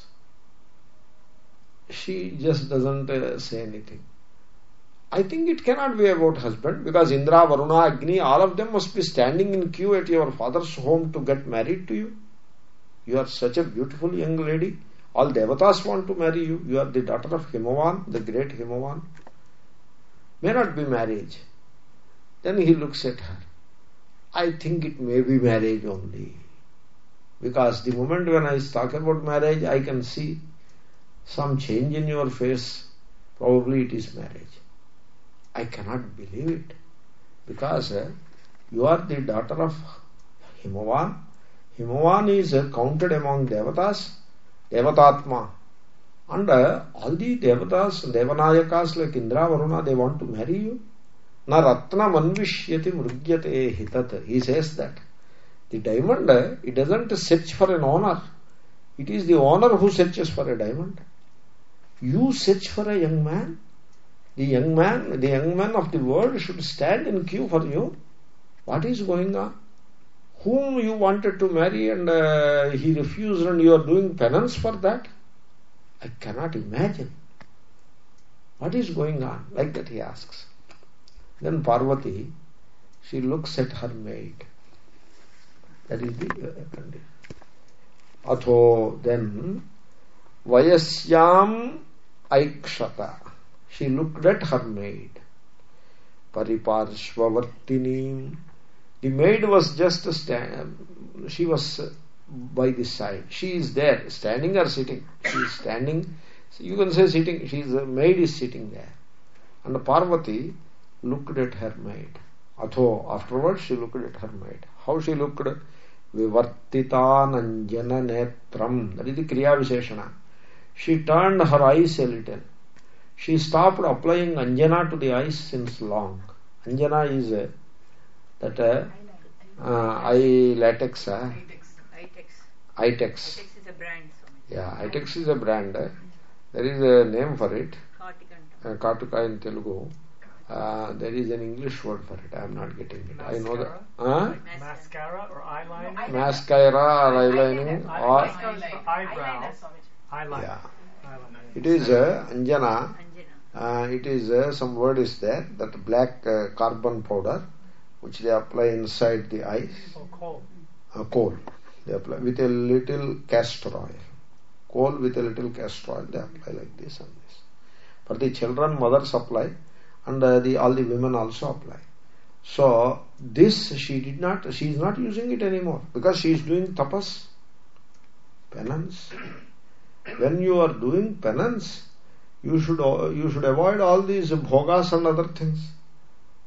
She just doesn't uh, say anything. I think it cannot be about husband, because Indra, Varuna, Agni, all of them must be standing in queue at your father's home to get married to you. You are such a beautiful young lady. All devatas want to marry you. You are the daughter of Himavan, the great Himavan. May not be marriage. Then he looks at her. I think it may be marriage only. Because the moment when I talk about marriage, I can see some change in your face. Probably it is marriage. I cannot believe it, because uh, you are the daughter of Himavan. Himavan is uh, counted among devatas, devatatma. And uh, all the devatas, devanayakas like Indra, Varuna, they want to marry you. Na ratna manvishyati mrugyate hitat. He says that. The diamond, uh, it doesn't search for an owner. It is the owner who searches for a diamond. You search for a young man. The young man, the young man of the world should stand in queue for you. What is going on? Whom you wanted to marry and uh, he refused, and you are doing penance for that? I cannot imagine. What is going on? Like that he asks. Then Parvati, she looks at her maid. That is the uh, condition. Atho, then, Vayasyam Aikshata. She looked at her maid. Pariparshvavartinim. The maid was just stand. She was by the side. She is there, standing or sitting. She is standing. You can say sitting. She is the maid is sitting there. And Parvati looked at her maid. Atho, afterwards she looked at her maid. How she looked? Vivartita nanjana netram. That is the Kriya Visheshana. She turned her eyes a little. She stopped applying Anjana to the eyes since long. Anjana is uh, that uh, uh, eye latex. Uh,
Itex.
Itex.
Itex is a brand. So
yeah, Itex is a brand. Uh, there is a name for it.
Kartikanta.
Uh, Katuka in Telugu. Uh, there is an English word for it. I am not getting it.
Mascara?
I know that. Uh?
Mascara or eyeliner?
Mascara or eyelining or
eyebrow. Eyeliner.
yeah.
Eyeliner.
It is uh, Anjana.
Anjana.
Uh, it is uh, some word is there, that black uh, carbon powder which they apply inside the eyes.
Oh, coal.
Uh, coal. They apply with a little castor oil. Coal with a little castor oil. They apply like this and this. For the children, mothers apply, and uh, the all the women also apply. So this she did not. She is not using it anymore because she is doing tapas, penance. When you are doing penance, you should you should avoid all these bhogas and other things.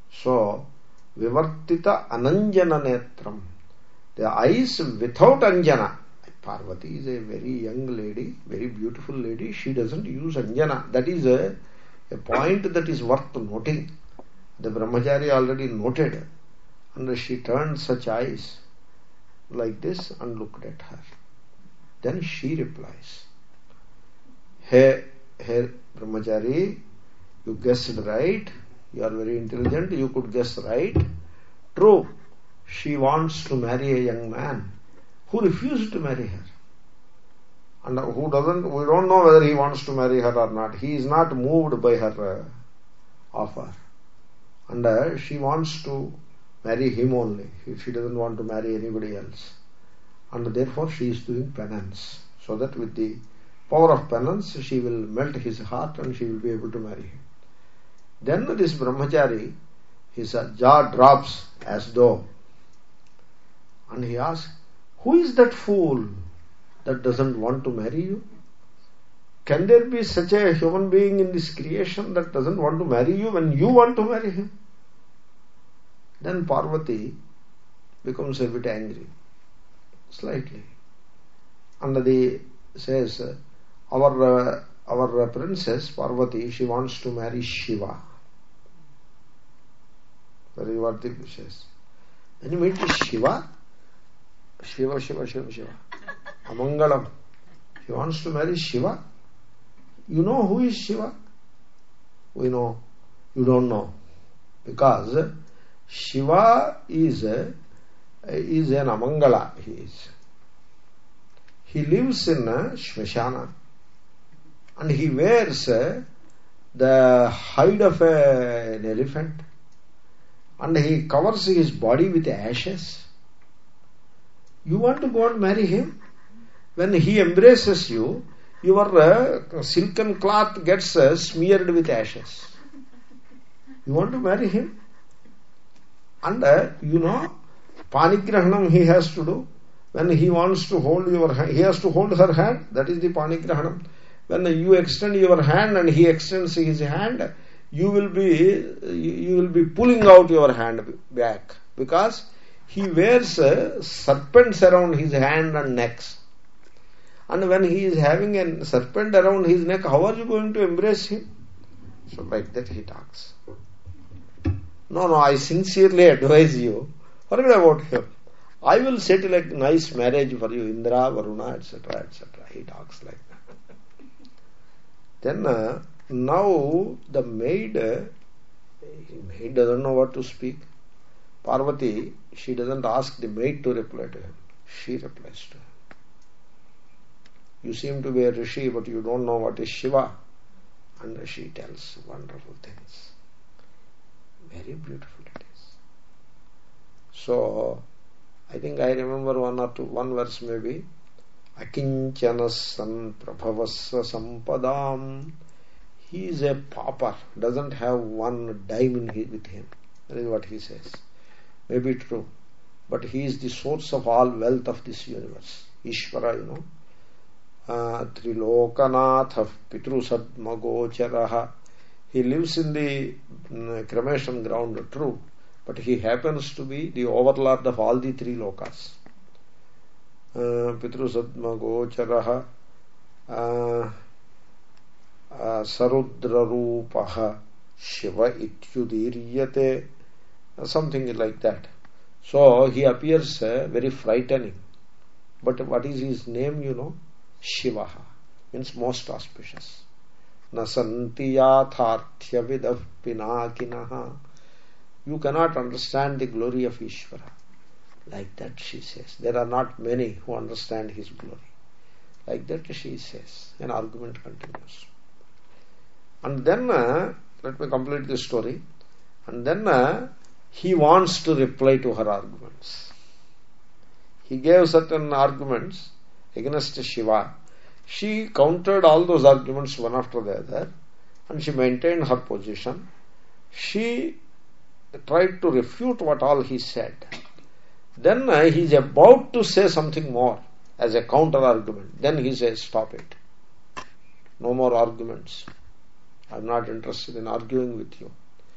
So, Vivartita Ananjana Netram. The eyes without Anjana. Parvati is a very young lady, very beautiful lady. She doesn't use Anjana. That is a, a point that is worth noting. The Brahmachari already noted. And she turned such eyes like this and looked at her. Then she replies, Hey, hey Brahmachari, you guessed right. You are very intelligent. You could guess right. True, she wants to marry a young man who refused to marry her. And who doesn't, we don't know whether he wants to marry her or not. He is not moved by her uh, offer. And uh, she wants to marry him only. She doesn't want to marry anybody else. And therefore she is doing penance. So that with the power of penance, she will melt his heart and she will be able to marry him. Then this Brahmachari, his jaw drops as though. And he asks, who is that fool that doesn't want to marry you? Can there be such a human being in this creation that doesn't want to marry you when you want to marry him? Then Parvati becomes a bit angry, slightly. And the says, our uh, our princess Parvati, she wants to marry Shiva. That is what the says. Then you meet Shiva, Shiva, Shiva, Shiva, Shiva. Amangalam. She wants to marry Shiva. You know who is Shiva? We know. You don't know. Because Shiva is a, is an Amangala. He is. He lives in a Shmashana. And he wears uh, the hide of a, an elephant. And he covers his body with ashes. You want to go and marry him? When he embraces you, your uh, silken cloth gets uh, smeared with ashes. You want to marry him? And uh, you know, panigrahanam he has to do. When he wants to hold your hand, he has to hold her hand. That is the panigrahanam. When you extend your hand and he extends his hand, you will be you will be pulling out your hand back, because he wears uh, serpents around his hand and necks. And when he is having a serpent around his neck, how are you going to embrace him? So like that he talks. No, no, I sincerely advise you, forget about him. I will settle a nice marriage for you, Indra, Varuna, et cetera, et cetera. He talks like that. Then uh, now the maid, uh, maid doesn't know what to speak. Parvati, she doesn't ask the maid to reply to him. She replies to him. You seem to be a rishi, but you don't know what is Shiva. And she tells wonderful things. Very beautiful it is. So, I think I remember one or two, one verse maybe. Akinchanasan prabhavasya sampadam. He is a pauper, doesn't have one dime in his, with him. That is what he says. Maybe true. But he is the source of all wealth of this universe. Ishvara, you know. Uh, Trilokanath Pitrusadmagocharaha. He lives in the um, cremation ground, true. But he happens to be the overlord of all the three lokas. Uh, Pitrusadmagocharaha. Uh, Uh, Sarudrarupaha Shiva Ityudiryate, uh, something like that. So he appears uh, very frightening. But what is his name, you know? Shivaha, means most auspicious. Nasanti yatharthya vidav pinakinaha. You cannot understand the glory of Ishvara. Like that she says. There are not many who understand his glory. Like that she says. An argument continues. And then, uh, let me complete this story. And then uh, he wants to reply to her arguments. He gave certain arguments against Shiva. She countered all those arguments one after the other, and she maintained her position. She tried to refute what all he said. Then uh, he is about to say something more as a counter argument. Then he says, stop it. No more arguments. I am not interested in arguing with you.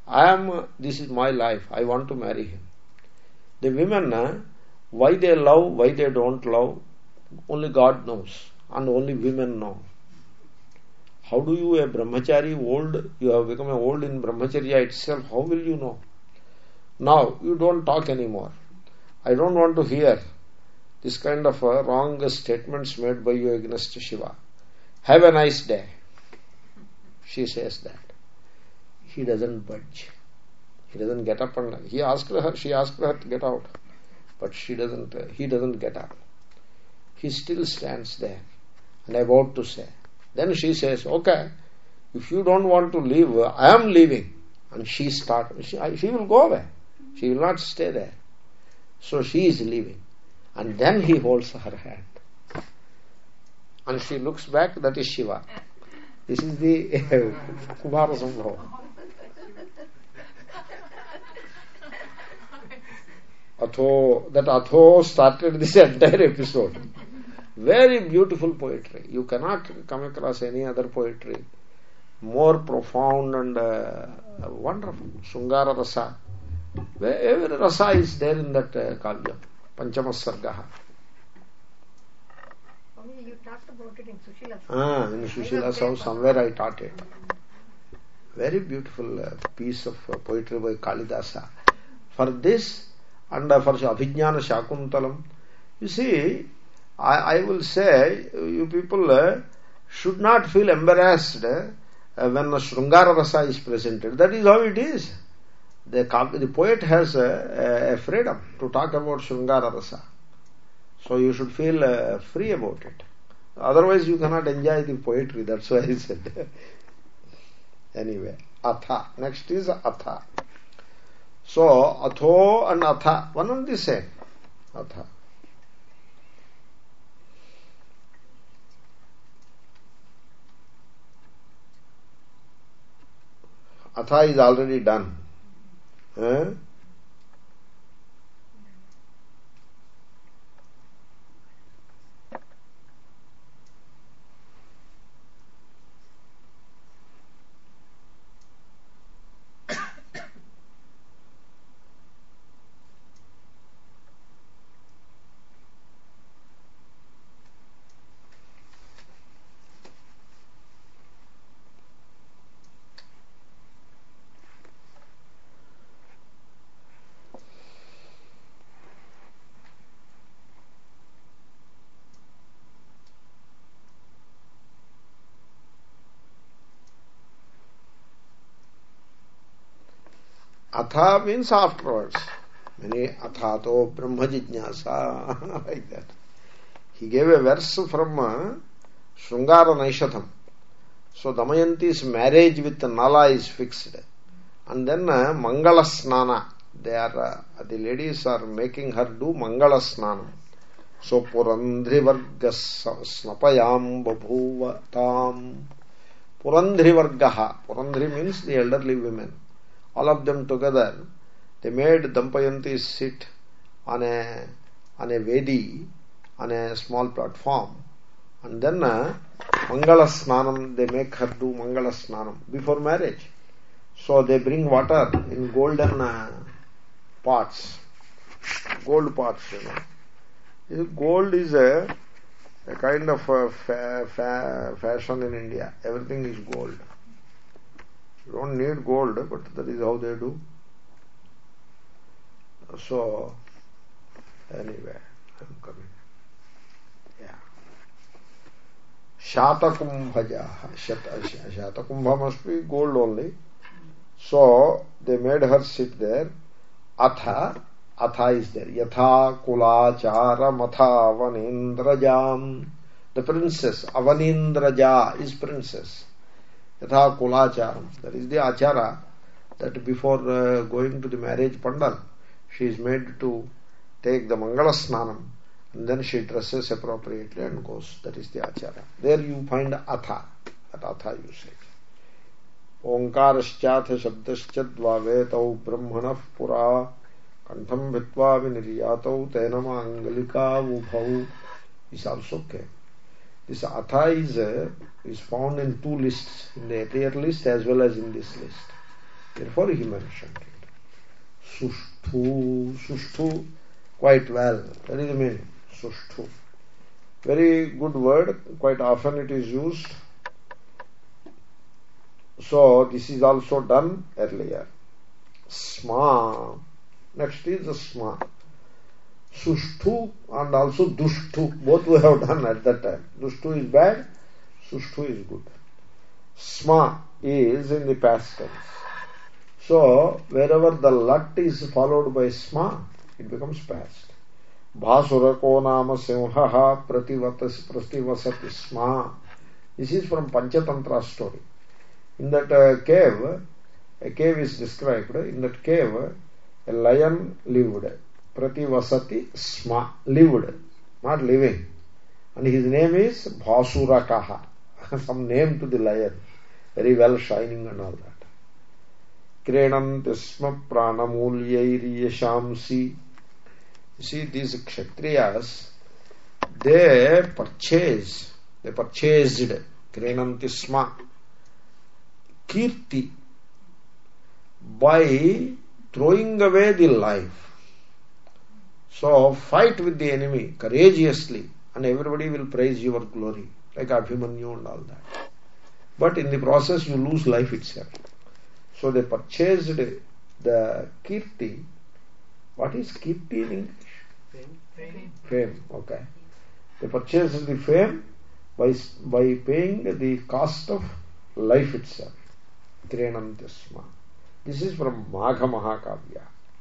I am, this is my life, I want to marry him. The women, uh, why they love, why they don't love, only God knows, and only women know. How do you, a brahmachari, old, you have become old in brahmacharya itself, how will you know? Now, you don't talk anymore. I don't want to hear this kind of uh, wrong statements made by you against Shiva. Have a nice day. She says that. He doesn't budge. He doesn't get up and he asked her, she asked her to get out, but she doesn't. Uh, he doesn't get up. He still stands there, and about to say. Then she says, "Okay, if you don't want to leave, uh, I am leaving." And she start. She, she will go away. She will not stay there. So she is leaving, and then he holds her hand, and she looks back. That is Shiva. This is the Kumara Sambhava. Atho, that Atho started this entire episode. Very beautiful poetry. You cannot come across any other poetry more profound and uh, wonderful. Shungara Rasa. Every rasa is there in that uh, Kavya. Panchama Sargaha.
You talked about it in Sushila's house.
Ah, in Sushila's house, somewhere I taught it. Very beautiful uh, piece of uh, poetry by Kalidasa. For this, and uh, for Abhijnana Shakuntalam, you see, I, I will say, you people uh, should not feel embarrassed uh, when a Shrungara Rasa is presented. That is how it is. The, the poet has a, a freedom to talk about Shrungara Rasa. So you should feel uh, free about it. Otherwise you cannot enjoy the poetry. That's why I said. Anyway, Atha. Next is Atha. So, Atho and Atha, one and the same. Atha. Atha is already done. Eh? Atha means afterwards. Many Athato Brahma Jijnasa, like that. He gave a verse from uh, Shrungara Naishatham. So Damayanti's marriage with Nala is fixed. And then uh, Mangala Snana. They are, uh, the ladies are making her do Mangala Snanam. So Purandri Vargas Snapayam Babhuva Tam. Purandri Vargaha. Purandri means the elderly women. All of them together, they made Dampayanti sit on a on a Vedi, on a small platform, and then uh, Mangala Snanam, they make her do Mangala Snanam before marriage. So they bring water in golden uh, pots, gold pots, you know. Gold is a, a kind of a fa fa fashion in India. Everything is gold. You don't need gold, but that is how they do. So, anyway, I'm coming. Yeah. Shatakumbhaja. Shatakumbha must be gold only. So, they made her sit there. Atha. Atha is there. Yatha kulachara matha avanindrajam. The princess. Avanindraja is princess. Yatha kulacharam. That is the achara that before uh, going to the marriage pandal, she is made to take the Mangala Snanam and then she dresses appropriately and goes. That is the achara. There you find Atha. That Atha you say. Omkaraschatha shabdascha dvavetau brahmanah pura kantham vitva viniryatau tenama angalika ubhau is also okay. This Atha is, uh, is found in two lists, in the earlier list as well as in this list. Therefore he mentioned it. Sushtu, sushtu, quite well. That is the meaning. Sushtu. Very good word. Quite often it is used. So this is also done earlier. Sma. Next is the sma. Sushtu and also dushtu. Both we have done at that time. Dushtu is bad. Sushtu is good. Sma is in the past tense. So wherever the lat is followed by sma, it becomes past. Bhasurako nama simhaha prativasati sma. This is from Panchatantra story. In that uh, cave, a cave is described. In that cave, a lion lived. Prativasati sma. Lived, not living. And his name is Bhasurakaha. Some name to the lion. Very well shining and all that. Krenanti sma pranamulyairi yashamsi. You see, these Kshatriyas, they purchase, they purchased Krenanti sma Kirti by throwing away the life. So fight with the enemy courageously and everybody will praise your glory, like Abhimanyu and all that. But in the process you lose life itself. So they purchased the Kirti. What is Kirti in English?
Fame. Fame.
Fame, okay. They purchased the fame by, by paying the cost of life itself. Krenantisma. This is from Magha Mahakavya.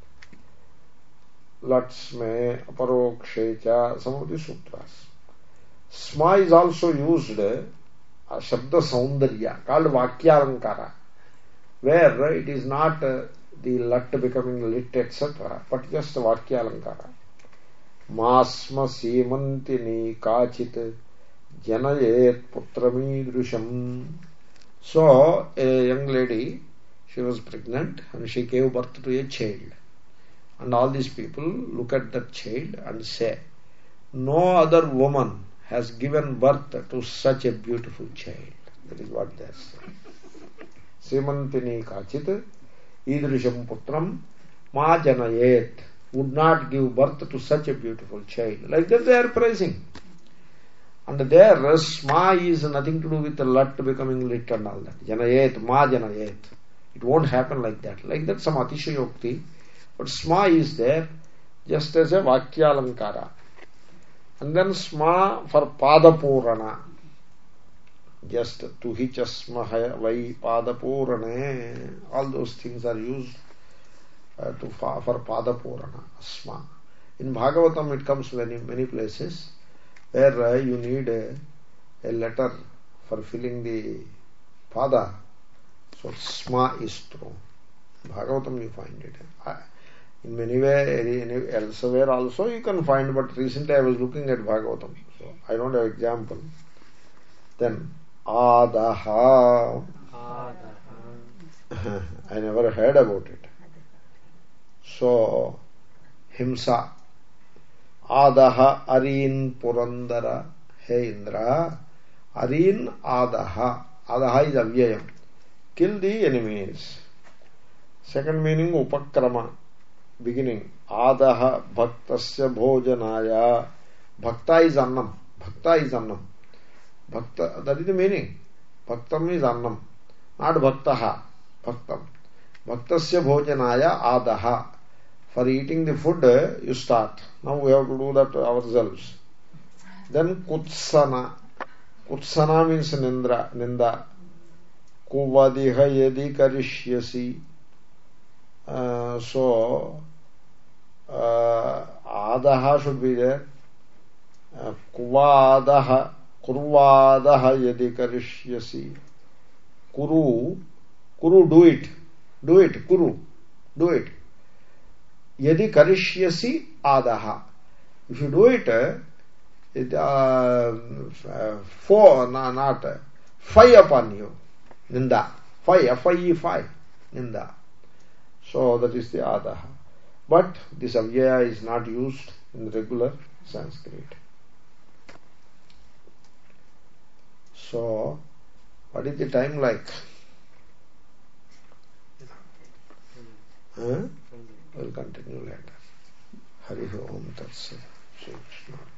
Latsme, Aparokshecha, some of the sutras. Sma is also used a Shabda Saundarya called Vakyalankara, where it is not uh, the lat becoming lit, et cetera, but just Vakyalankara. Masma Simantini Kachit Janayet Putrami Drusham. So, a young lady, she was pregnant and she gave birth to a child. And all these people look at that child and say, no other woman has given birth to such a beautiful child. That is what they say. Simantini Kachit Idrisham Putram Ma Janayet, would not give birth to such a beautiful child. Like that they are praising. And there, sma is nothing to do with the lat becoming lit and all that. Janayet, ma janayet. It won't happen like that. Like that some atishayokti. But sma is there just as a vakyalankara. And then sma for padapurana. Just tuhi chasma vai padapurane. All those things are used uh, to for, for padapurana. Sma. In Bhagavatam it comes many, many places where uh, you need a, a letter for filling the pada. So sma is thrown. Bhagavatam you find it. I, in many way, elsewhere also you can find, but recently I was looking at Bhagavatam, so I don't have example. Then Adaha. Adaha. I never heard about it. So Himsa. Adaha Arin Purandara. Hey Indra. Arin Adaha. Adaha is avyayam. Kill the enemies. Second meaning Upakrama. Beginning. Adaha Bhaktasya Bhojanaya. Bhakta is Annam. Bhakta is Annam. Bhakta, that is the meaning. Bhaktam is Annam. Not Bhaktaha. Bhaktam. Bhaktasya Bhojanaya Adaha. For eating the food, you start. Now we have to do that ourselves. Then Kutsana. Kutsana means Nindra, Ninda. Kuvadiha yadi karishyasi. Uh, so, uh, Adaha should be there. Uh, Kuvadaha. Kurvadaha yadi karishyasi. Kuru. Kuru, do it. Do it. Kuru. Do it. Yadi karishyasi adaha. If you do it, it uh, four, no, not five upon you. Ninda. Five, F I E five. Ninda. So that is the adaha. But this avyaya is not used in regular Sanskrit. So, what is the time like? Huh? We'll continue later. Hari Om Tat Sat. Shri Krishna.